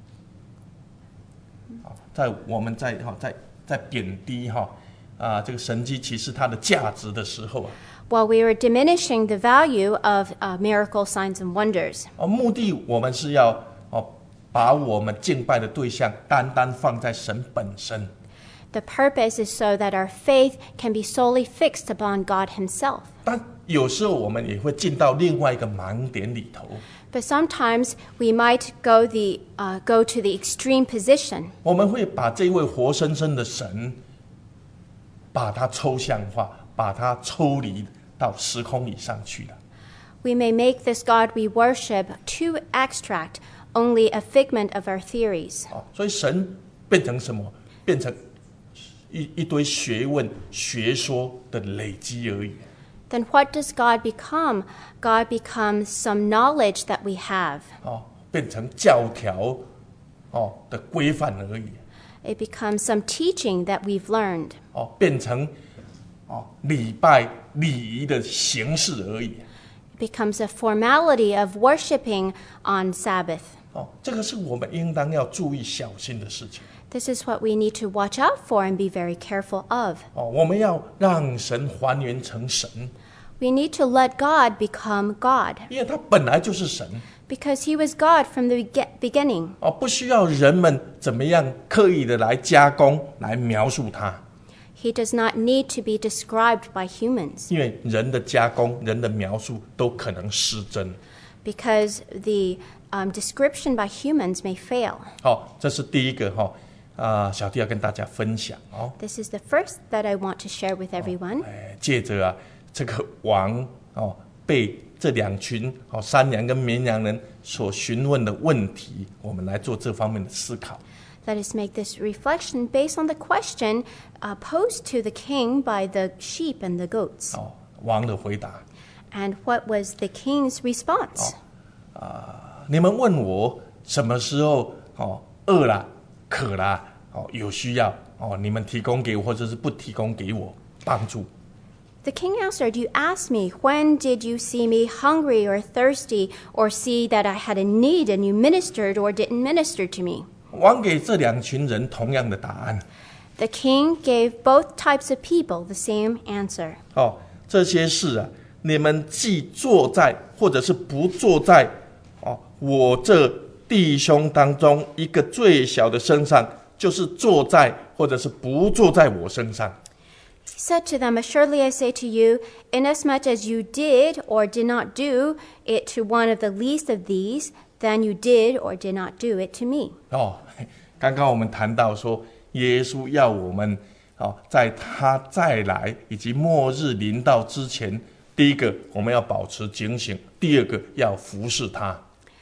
S1: 啊，在我们在哈在在贬低哈啊这个神迹奇事它的价值的时候啊。
S2: While we are diminishing the value of uh, miracle signs and wonders.
S1: 哦，目的我们是要哦，把我们敬拜的对象单单放在神本身。
S2: The purpose is so that our faith can be solely fixed upon God Himself.
S1: 但有时候我们也会进到另外一个盲点里头。
S2: But sometimes we might go the uh, go to the extreme position.
S1: 我们会把这位活生生的神，把它抽象化，把它抽离到时空以上去了。
S2: We may make this God we worship too abstract, only a figment of our theories.
S1: 哦，所以神变成什么？变成一一堆学问、学说的累积而已。
S2: Then what does God become? God becomes some knowledge that we have.
S1: 哦，变成教条哦的规范而已。
S2: It becomes some teaching that we've learned.
S1: 哦，变成哦礼拜礼仪的形式而已。
S2: It becomes a formality of worshiping on Sabbath.
S1: 哦，这个是我们应当要注意小心的事情。
S2: This is what we need to watch out for and be very careful of.
S1: 哦，我们要让神还原成神，
S2: We need to let God become God,
S1: 因为他本来就是神。
S2: because He was God from the bege- beginning.
S1: 哦，不需要人们怎么样刻意的来加工、来描述他，
S2: He does not need to be described by humans,
S1: 因为人的加工、人的描述都可能失真。
S2: because the um, description by humans may fail.
S1: 好，这是第一个哈啊，小弟要跟大家分享哦。
S2: This is the first that I want to share with everyone.
S1: 哎，借着啊这个王哦被这两群哦山羊跟绵羊人所询问的问题，我们来做这方面的思考。
S2: Let us make this reflection based on the question uh, posed to the king by the sheep and the goats.
S1: 哦，王的回答
S2: And what was the king's response?
S1: 啊、你们问我什么时候哦饿啦、渴啦、哦有需要哦，你们提供给我，或者是不提供给我帮助。
S2: The king answered, You asked me, when did you see me hungry or thirsty, or see that I had a need and you ministered or didn't minister to me?
S1: 王给这两群人同样的答案。
S2: The king gave both types of people the same answer.
S1: 哦，这些事啊，你们既坐在或者是不坐在哦我这弟兄当中一个最小的身上，就是坐在或者是不坐在我身上。
S2: He said to them, Assuredly I say to you, inasmuch as you did or did not do it to one of the least of these, then you did or did not do it to me.
S1: 哦，刚刚我们谈到说，耶稣要我们哦，在他再来以及末日临到之前，第一个我们要保持警醒，第二个要服侍他。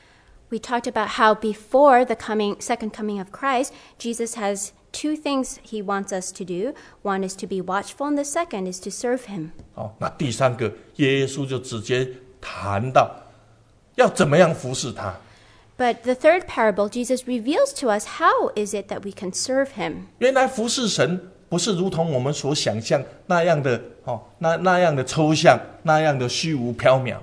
S2: We talked about how before the coming, second coming of Christ, Jesus has two things he wants us to do. One is to be watchful, and the second is to serve him.
S1: 哦，那第三个，耶稣就直接谈到要怎么样服侍他。
S2: But the third parable, Jesus reveals to us how is it that we can serve him.
S1: 原来服侍神不是如同我们所想象那样的哦，那那样的抽象，那样的虚无缥缈。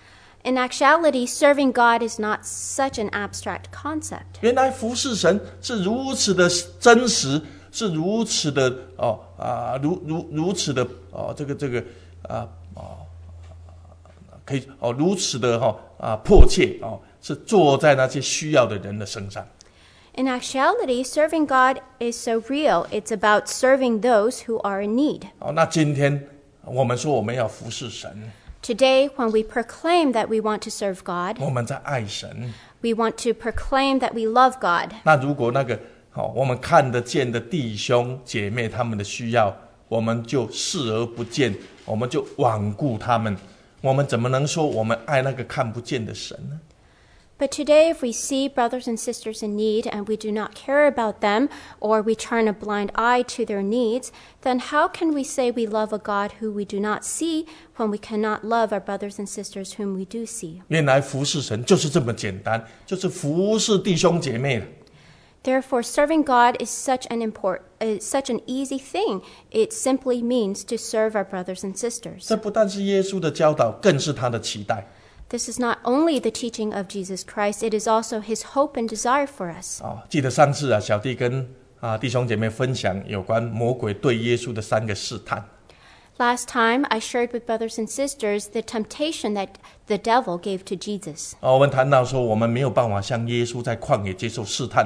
S2: In actuality, serving God is not such an abstract concept.
S1: 原来服侍神是如此的真实，是如此的哦啊，如如如此的哦，这个这个啊哦，可以哦，如此的哈、哦、啊迫切哦，是坐在那些需要的人的身上。
S2: In actuality, serving God is so real. It's about serving those who are in need.
S1: 哦，那今天我们说我们要服侍神，
S2: Today, when we proclaim that we want to serve God,
S1: 我们在爱神。
S2: we want to proclaim that we love God.
S1: 那如果那个哦，我们看得见的弟兄姐妹他们的需要，我们就视而不见，我们就罔顾他们，我们怎么能说我们爱那个看不见的神呢？
S2: But today, if we see brothers and sisters in need and we do not care about them, or we turn a blind eye to their needs, then how can we say we love a God who we do not see when we cannot love our brothers and sisters whom we do see?
S1: 原来服侍神就是这么简单，就是服侍弟兄姐妹了。
S2: Therefore, serving God is such an important, uh, such an easy thing. It simply means to serve our brothers and sisters.
S1: 这不但是耶稣的教导，更是他的期待。
S2: This is not only the teaching of Jesus Christ, it is also his hope and desire for us.
S1: 哦，记得上次啊，小弟跟啊弟兄姐妹分享有关魔鬼对耶稣的三个试探。
S2: Last time, I shared with brothers and sisters the temptation that the devil gave to Jesus.
S1: 哦，我们谈到说，我们没有办法像耶稣在旷野接受试探。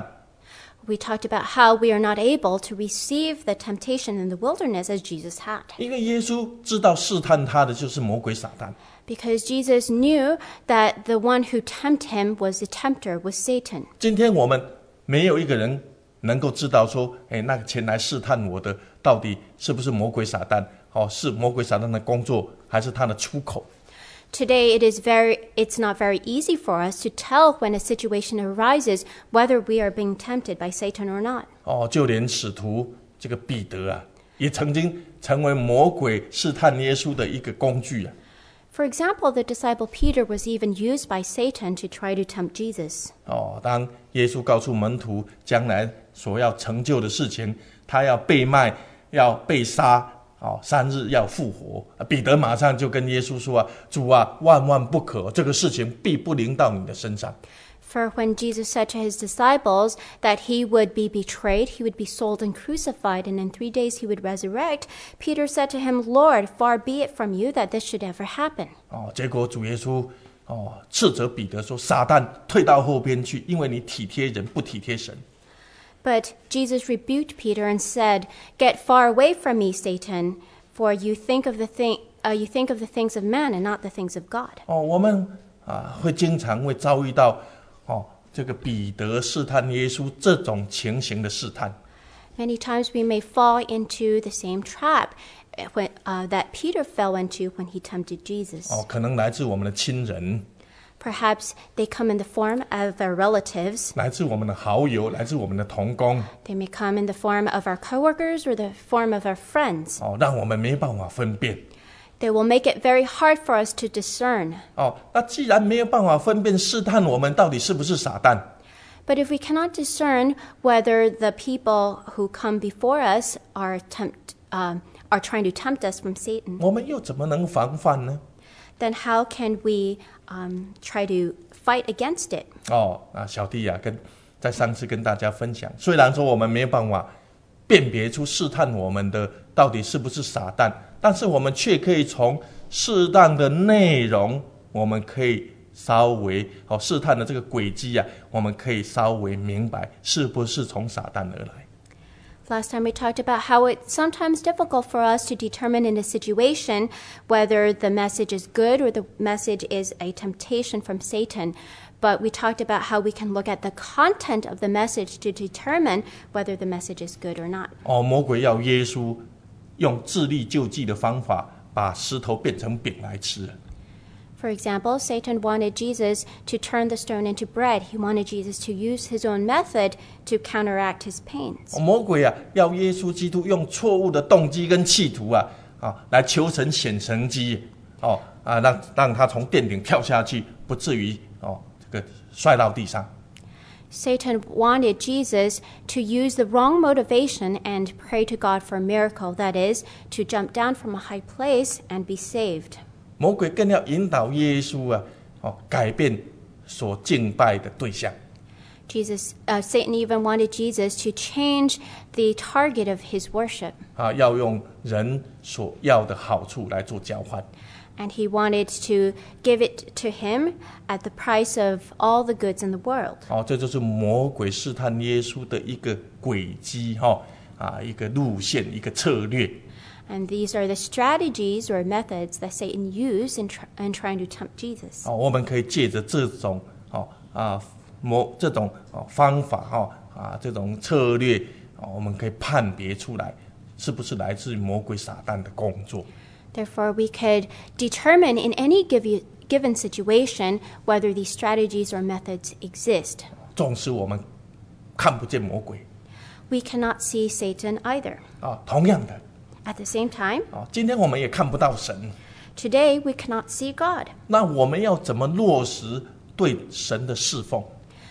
S2: We talked about how we are not able to receive the temptation in the wilderness as Jesus had.
S1: 因为耶稣知道试探他的就是魔鬼撒旦。
S2: Because Jesus knew that the one who tempted him was the tempter, was Satan.
S1: 今天我们没有一个人能够知道说，哎，那个前来试探我的到底是不是魔鬼撒旦？哦，是魔鬼撒旦的工作，还是他的出口？
S2: Today, it is very, it's not very easy for us to tell when a situation arises whether we are being tempted by Satan or not.
S1: 哦，就连使徒这个彼得啊，也曾经成为魔鬼试探耶稣的一个工具啊。
S2: For example, the disciple Peter was even used by Satan to try to tempt Jesus.
S1: 哦，当耶稣告诉门徒将来所要成就的事情，他要被卖，要被杀。哦，三日要复活，彼得马上就跟耶稣说啊：“主啊，万万不可，这个事情必不临到你的身上。”
S2: For when Jesus said to his disciples that he would be betrayed, he would be sold and crucified, and in three days he would resurrect, Peter said to him, "Lord, far be it from you that this should ever happen."
S1: 哦，结果主耶稣哦斥责彼得说：“撒旦，退到后边去，因为你体贴人，不体贴神。”
S2: But Jesus rebuked Peter and said, "Get far away from me, Satan, for you think of the thing, uh, you think of the things of man and not the things of God."
S1: 哦，我们啊会经常会遭遇到哦这个彼得试探耶稣这种情形的试探。
S2: Many times we may fall into the same trap when, uh, that Peter fell into when he tempted Jesus.
S1: 哦，可能来自我们的亲人。
S2: Perhaps they come in the form of our relatives.
S1: 来自我们的好友，来自我们的同工。
S2: They may come in the form of our coworkers or the form of our friends.
S1: 哦，让我们没办法分辨。
S2: They will make it very hard for us to discern.
S1: 哦，那既然没有办法分辨试探我们到底是不是撒旦，
S2: But if we cannot discern whether the people who come before us are tempt, um, are trying to tempt us from Satan,
S1: 我们又怎么能防范呢？
S2: then how can we um, try to fight against it?
S1: 哦，那小弟啊，跟在上次跟大家分享，虽然说我们没有办法辨别出试探我们的到底是不是撒旦，但是我们却可以从适当的内容，我们可以稍微哦试探的这个轨迹啊，我们可以稍微明白是不是从撒旦而来。
S2: Last time we talked about how it's sometimes difficult for us to determine in a situation whether the message is good or the message is a temptation from Satan. But we talked about how we can look at the content of the message to determine whether the message is good or not.
S1: 哦，魔鬼要耶稣用自力救济的方法，把石头变成饼来吃。
S2: For example, Satan wanted Jesus to turn the stone into bread. He wanted Jesus to use his own method to counteract his pains.
S1: 哦，魔鬼啊，要耶稣基督用错误的动机跟企图啊，啊，来求神显神迹，哦啊，让让他从殿顶跳下去，不至于哦这个摔到地上。
S2: Satan wanted Jesus to use the wrong motivation and pray to God for a miracle, that is, to jump down from a high place and be saved.
S1: 魔鬼更要引导耶稣啊，哦，改变所敬拜的对象。
S2: Jesus, uh, Satan even wanted Jesus to change the target of his worship.
S1: 啊，要用人所要的好处来做交换。
S2: And he wanted to give it to him at the price of all the goods in the world.
S1: 哦，这就是魔鬼试探耶稣的一个轨迹哈、哦，啊，一个路线，一个策略。
S2: And these are the strategies or methods that Satan used in, tr- in trying to tempt Jesus.
S1: 哦，我们可以借着这种哦啊魔这种哦方法哈、哦、啊这种策略哦，我们可以判别出来是不是来自于魔鬼撒旦的工作。
S2: Therefore, we could determine in any give- given situation whether these strategies or methods exist.
S1: 纵使我们看不见魔鬼
S2: We cannot see Satan either.
S1: 啊，同样的
S2: At the same time,
S1: 啊，今天我们也看不到神，
S2: today we cannot see God.
S1: 那我们要怎么落实对神的侍奉？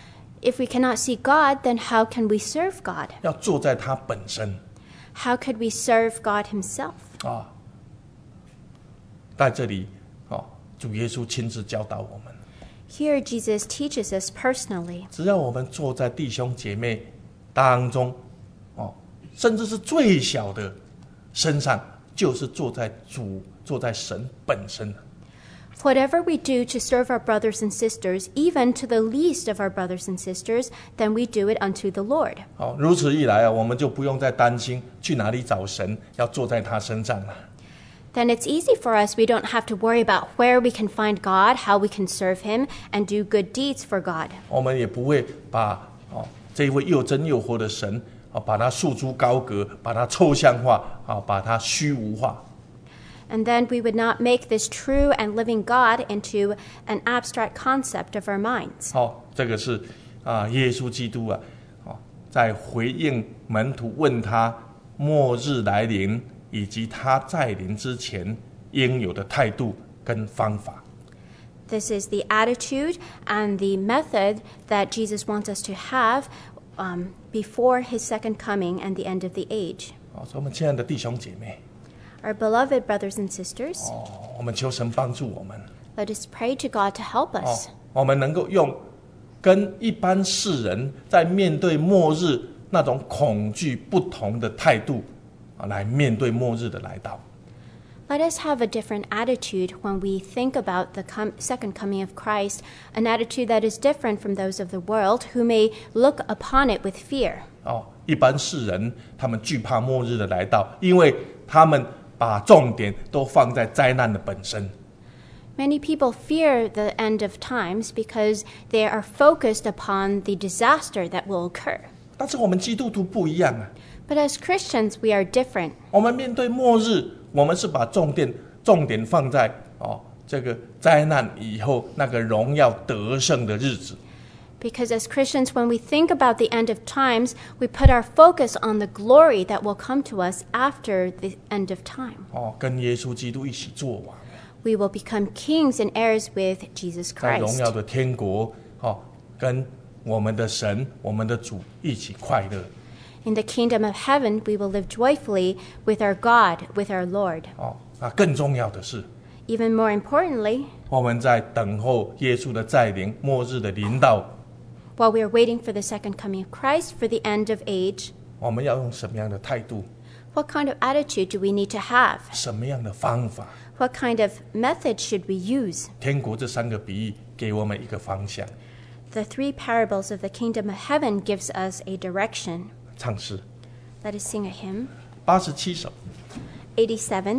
S2: If we cannot see God, then how can we serve God?
S1: 要坐在他本身
S2: How could we serve God himself?
S1: 啊。在这里，哦，主耶稣亲自教导我们，
S2: Here, Jesus teaches us personally.
S1: 只要我们坐在弟兄姐妹当中，哦，甚至是最小的身上，就是坐在主、坐在神本身。
S2: Whatever we do to serve our brothers and sisters, even to the least of our brothers and sisters, then we do it unto the Lord.
S1: 好，如此一来啊，我们就不用再担心去哪里找神，要坐在他身上了。
S2: Then it's easy for us. We don't have to worry about where we can find God, how we can serve him, and do good deeds for God.
S1: 我们也不会把哦这一位又真又活的神啊，把他束诸高阁，把他抽象化啊，把他虚无化。
S2: And then we would not make this true and living God into an abstract concept of our minds.
S1: 好，这个是啊，耶稣基督啊，哦，在回应门徒问他末日来临以及他在临之前应有的态度跟方法。
S2: This is the attitude and the method that Jesus wants us to have um, before his second coming and the end of the age.
S1: 哦，所以我们亲爱的弟兄姐妹，
S2: Our beloved brothers and sisters,
S1: 哦，我们求神帮助我们。
S2: let us pray to God to help
S1: 哦
S2: us.
S1: 我们能够用跟一般世人在面对末日那种恐惧不同的态度啊，来面对末日的来到。
S2: Let us have a different attitude when we think about the com- second coming of Christ, an attitude that is different from those of the world who may look upon it with fear.
S1: 哦，一般世人他们惧怕末日的来到，因为他们把重点都放在灾难的本身。
S2: Many people fear the end of times because they are focused upon the disaster that will occur.
S1: 但是我们基督徒不一样啊，
S2: But as Christians, we are different.
S1: 我们面对末日，我们是把重点重点放在哦这个灾难以后那个荣耀得胜的日子。
S2: Because as Christians, when we think about the end of times, we put our focus on the glory that will come to us after the end of time.
S1: 哦，跟耶稣基督一起作王，
S2: We will become kings and heirs with Jesus
S1: 在荣
S2: Christ.
S1: 耀的天国，哦，跟我们的神、我们的主一起快乐。
S2: In the kingdom of heaven, we will live joyfully with our God, with our Lord.
S1: 哦，那更重要的是，
S2: Even more importantly,
S1: 我们在等候耶稣的再临、末日的临到，
S2: while we are waiting for the second coming of Christ, for the end of age,
S1: 我们要用什么样的态度、
S2: what kind of attitude do we need to have?
S1: 什么样的方法？
S2: What kind of method should we use?
S1: 天国这三个比喻给我们一个方向。
S2: The three parables of the kingdom of heaven gives us a direction.
S1: 唱诗
S2: Let us sing a hymn.
S1: 八十七首，
S2: eighty-seven.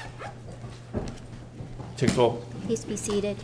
S1: 请坐。
S2: Please be seated.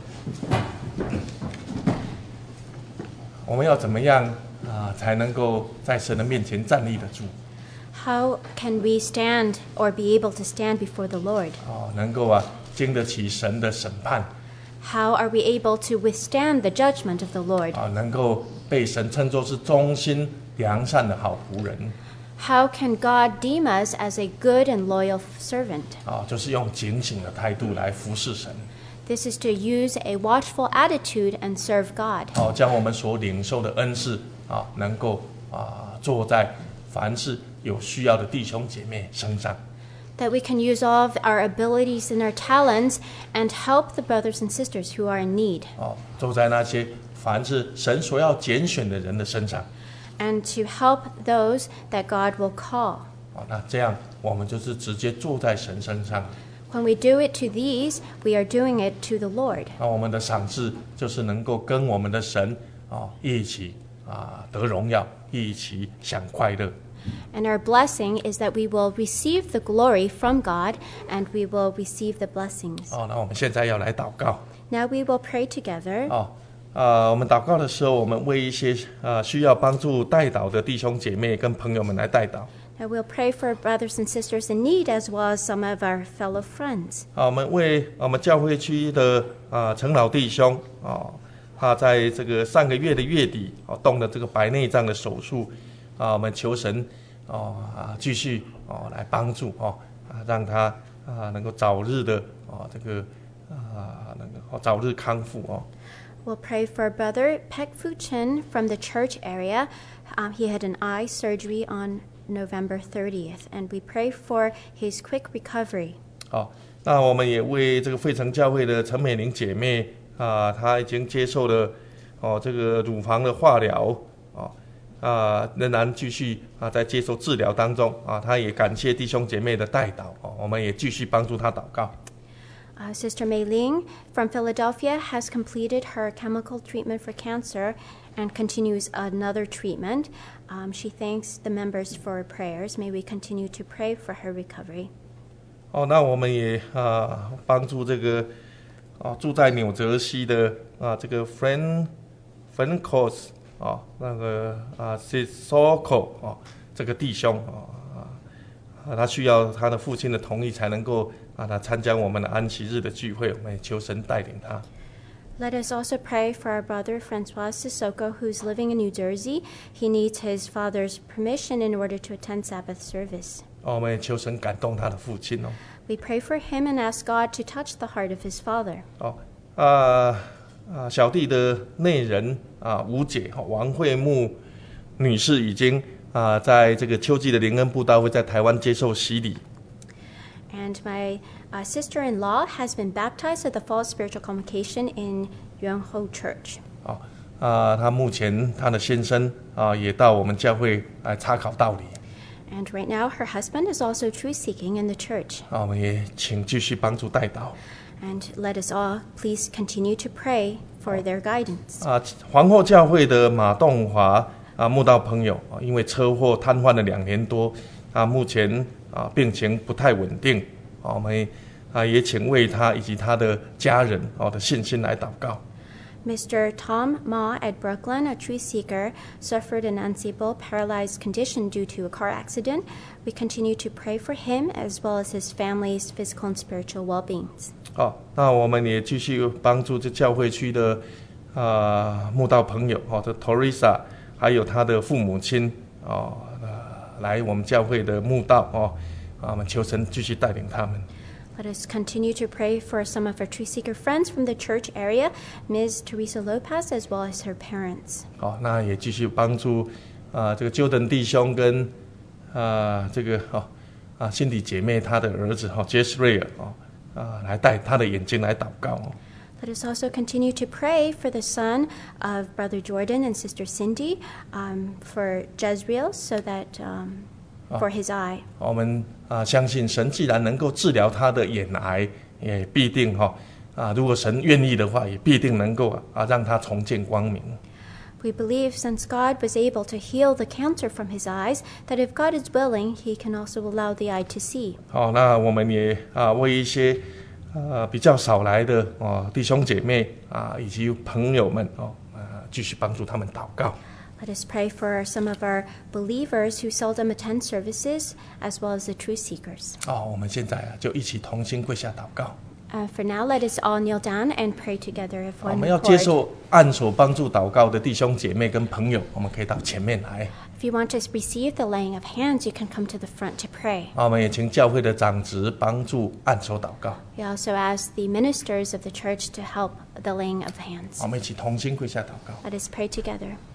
S1: 我们要怎么样啊，才能够在神的面前站立得住？
S2: How can we stand or be able to stand before the Lord?
S1: 哦，能够啊经得起神的审判
S2: How are we able to withstand the judgment of the Lord?
S1: 啊，能够被神称作是忠心良善的好仆人
S2: How can God deem us as a good and loyal servant?
S1: 啊，就是用警醒的态度来服侍神，
S2: This is to use a watchful attitude and serve God.
S1: 哦，将我们所领受的恩赐啊，能够啊坐在凡是有需要的弟兄姐妹身上。
S2: That we can use all of our abilities and our talents and help the brothers and sisters who are in need.
S1: 哦，坐在那些凡是神所要拣选的人的身上。
S2: And to help those that God will call.
S1: 哦，那这样我们就是直接坐在神身上。
S2: When we do it to these, we are doing it to the Lord.
S1: 那我们的赏赐就是能够跟我们的神啊一起啊得荣耀，一起享快乐。
S2: And our blessing is that we will receive the glory from God and we will receive the blessings.
S1: 哦，那我们现在要来祷告。
S2: Now we will pray together.
S1: 哦，呃，我们祷告的时候，我们为一些呃需要帮助代祷的弟兄姐妹跟朋友们来代祷。
S2: Now we'll pray for brothers and sisters in need as well as some of our fellow friends.
S1: 啊，我们为我们教会区的啊陈老弟兄啊，他在这个上个月的月底啊动了这个白内障的手术啊，我们求神哦啊继续哦来帮助哦啊，让他啊能够早日的哦这个啊能够早日康复哦。
S2: We'll pray for Brother Pek Fu Chen from the church area. Um, he had an eye surgery on November thirtieth, and we pray for his quick recovery.
S1: 好，那我们也为这个费城教会的陈美玲姐妹啊，她已经接受了哦这个乳房的化疗哦啊，仍然继续啊在接受治疗当中啊，她也感谢弟兄姐妹的代祷哦，我们也继续帮助她祷告。
S2: Uh, Sister Mei Ling from Philadelphia has completed her chemical treatment for cancer and continues another treatment. Um, she thanks the members for prayers. May we continue to pray for her recovery.
S1: 哦，那我们也啊帮助这个啊住在纽泽西的啊这个 Fran Francos 啊那个啊 Sissoko 啊这个弟兄啊啊他需要他的父亲的同意才能够啊他参加我们的安息日的聚会，我们也求神带领他。
S2: Let us also pray for our brother Francois Sissoko, who's living in New Jersey. He needs his father's permission in order to attend Sabbath service.
S1: 哦，我们也求神感动他的父亲哦。
S2: We pray for him and ask God to touch the heart of his father.
S1: 哦啊啊，小弟的内人啊吴姐哈王惠木女士已经啊在这个秋季的灵恩布道会在台湾接受洗礼。
S2: And my uh, sister-in-law has been baptized at the Fall Spiritual Convocation in Yuanhou Church.
S1: 啊啊，他目前他的先生啊也到我们教会来查考道理。
S2: And right now, her husband is also truth-seeking in the church.
S1: 啊，我们也请继续帮助代祷。
S2: And let us all please continue to pray for their guidance.
S1: 啊，皇后教会的马栋华啊慕道朋友啊，因为车祸瘫痪了两年多，啊，目前啊病情不太稳定，啊，我们啊也请为他以及他的家人啊的信心来祷告。
S2: Mister Tom Ma at Brooklyn, a truth seeker, suffered an unstable, paralyzed condition due to a car accident. We continue to pray for him as well as his family's physical and spiritual well-being.
S1: 好，那我们也继续帮助这教会区的啊慕道朋友，哦，这 Teresa 还有他的父母亲哦，呃，来我们教会的慕道哦，啊，我们求神继续带领他们。
S2: Let us continue to pray for some of our truth seeker friends from the church area, Miz Teresa Lopez, as well as her parents.
S1: 好，那也继续帮助啊这个纠等弟兄跟啊这个哦啊辛迪姐妹她的儿子哈 Jess Ray 哦啊来带他的眼睛来祷告哦。
S2: Let us also continue to pray for the son of Brother Jordan and Sister Cindy, um, for Jezreel, so that um, for his eye.
S1: 我们啊相信神既然能够治疗他的眼癌，也必定哈啊如果神愿意的话，也必定能够啊让他重见光明。
S2: We believe since God was able to heal the cancer from his eyes, that if God is willing, he can also allow the eye to see.
S1: 好，那我们也啊为一些呃比较少来的哦弟兄姐妹啊以及朋友们哦啊继续帮助他们祷告。
S2: Let us pray for some of our believers who seldom attend services, as well as the truth seekers.
S1: 哦，我们现在啊就一起同心跪下祷告。
S2: Uh, for now, let us all kneel down and pray together of
S1: 我
S2: one
S1: 们要接
S2: accord.
S1: 受按手帮助祷告的弟兄姐妹跟朋友，我们可以到前面来。
S2: If you want to receive the laying of hands, you can come to the front to pray.
S1: 啊，我们也请教会的长职帮助按手祷告。
S2: We also ask the ministers of the church to help the laying of hands.
S1: 我们一起同心跪下祷告。
S2: Let us pray together.